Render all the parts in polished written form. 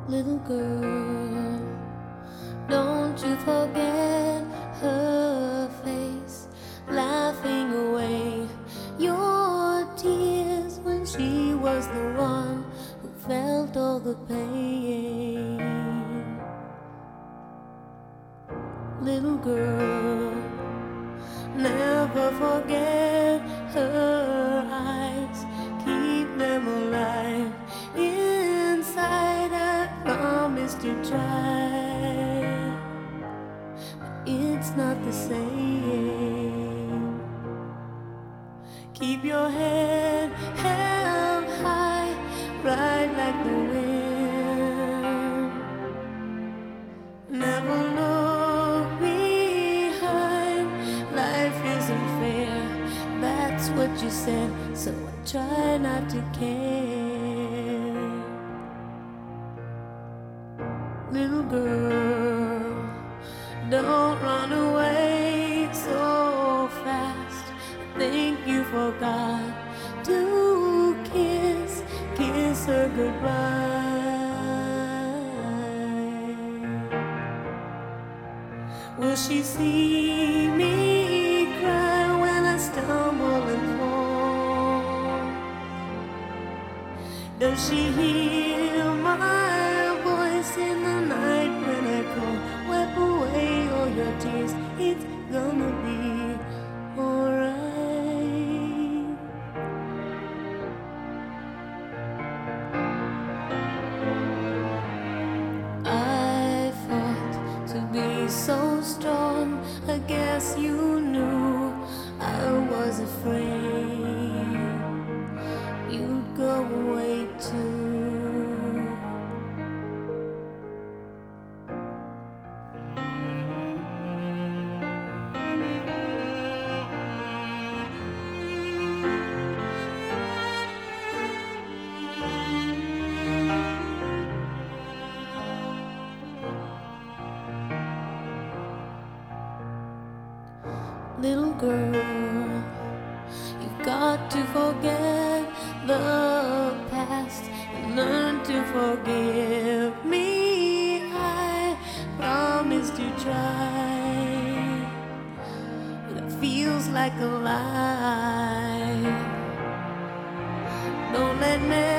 Little girl, don't you forget her face, laughing away your tears when she was the one who felt all the pain. Little girl, never forget her eyes, keep them alive inside. I promise to try, but it's not the same. Keep your head held high, ride like the wind. Never look behind, life isn't fair, that's what you said, so I try not to care. Little girl, don't run away so fast. I think you forgot to kiss her goodbye. Will she see me cry when I stumble and fall? Does she hear my voice in the night when I call? Wipe away all your tears, it's gonna be alright. I fought to be so strong, I guess you knew I was afraid you'd go away too. Little girl, you've got to forget the past and learn to forgive me. I promise to try, but it feels like a lie. Don't let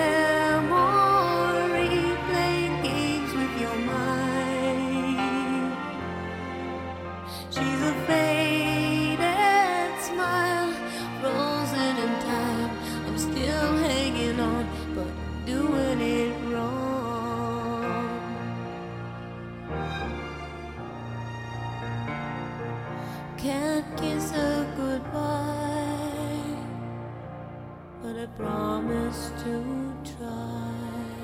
memory play games with your mind. She's a faded smile, frozen in time. I'm still hanging on, but doing it wrong. Can't kiss her goodbye, but I promise to try.